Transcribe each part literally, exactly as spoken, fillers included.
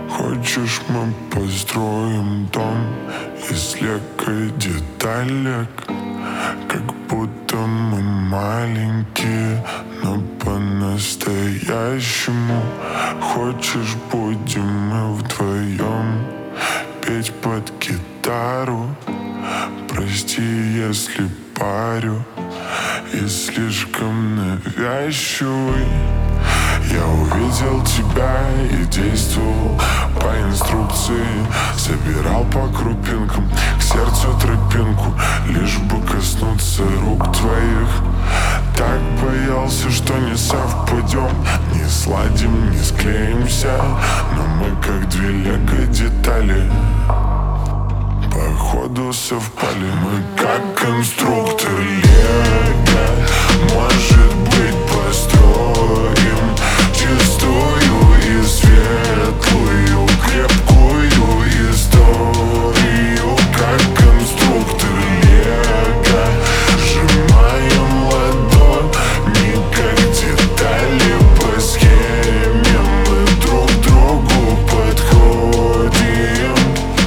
Хочешь, мы построим дом из лего и деталек, как будто мы маленькие, но по-настоящему. Хочешь, будем мы вдвоем петь под гитару? Прости, если парю и слишком навязчивый. Я увидел тебя и действовал по инструкции. Собирал по крупинкам к сердцу тропинку, лишь бы коснуться рук твоих. Так боялся, что не совпадем, не сладим, не склеимся. Но мы как две лего детали, походу совпали. Мы как конструктор лего, может быть, построим чистую и светлую, крепкую историю. Как конструктор лего, сжимаем ладони, как детали по схеме. Мы друг другу подходим.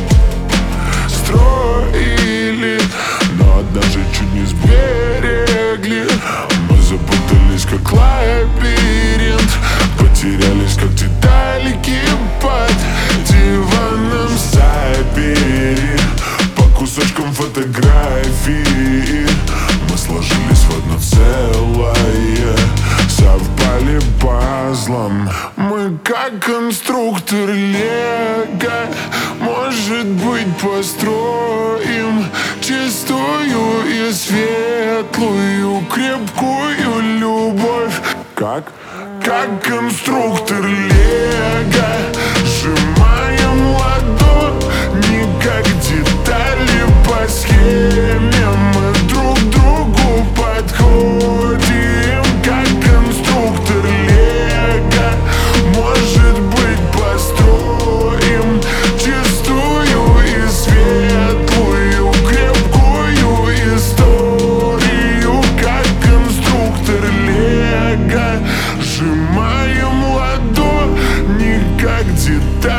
Строили, но однажды чуть не сберегли. Мы запутались, как лабиринт, потерялись, как деталики под диваном. Забери по кусочкам фотографии. Мы сложились в одно целое, совпали пазлом. Мы как конструктор лего, может быть, построим чистую и светлую, крепкую любовь. Как? Как конструктор лего, сжимаем ладони, как детали по схеме. Мы друг другу подходим. Как конструктор лего, может быть, построим чистую и светлую, крепкую историю. Как конструктор лего, сжимаем ладони, как детали